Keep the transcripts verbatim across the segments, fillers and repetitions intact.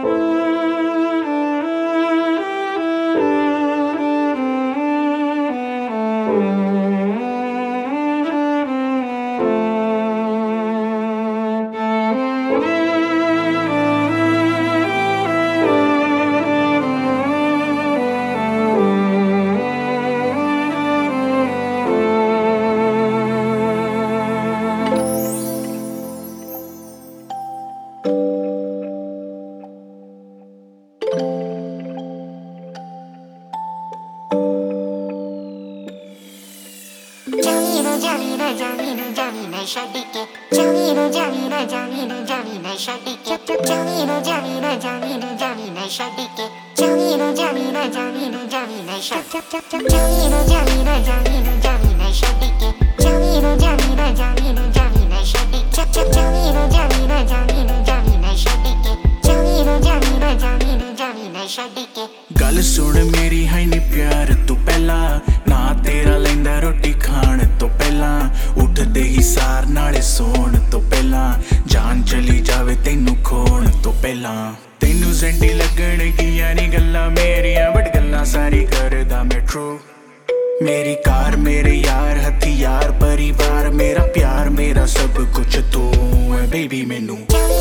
गल सुन मेरी है नी प्यार तू पहला ना तेरा लैंदा रोटी खाण तो पहला उठदे ही सार नाले सोण तो पहला जान चली जावे तैनू खोण तो पहला तैनू सेंटी लगण गियां नी गल्लां मेरियां बट गल्लां सारी करदा मैं ट्रू मेरी कार मेरे यार हथियार परिवार मेरा प्यार मेरा सब कुछ तू है बेबी मैनू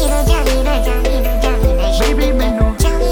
बेबी मैनू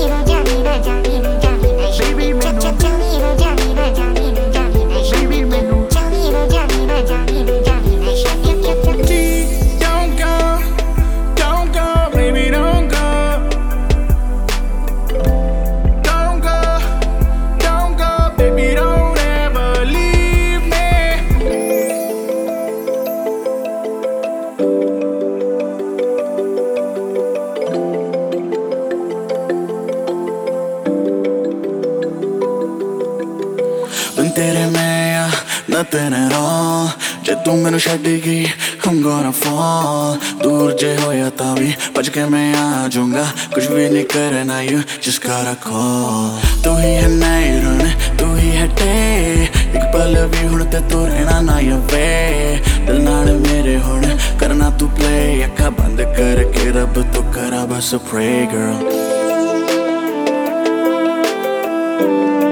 तेरे में आ nothing at all जे तू मैनू छड्ड गई I'm gonna fall दूर जे होया तां भी भज के मैं आ जाऊंगा कुछ भी नहीं करना you just gotta call तू ही है नाइट तू ही है डे एक पल भी हुण ते तू रहना ना वे दिल नाल मेरे हुण करना तू प्ले अखा बंद करके रब तो करा बस pray girl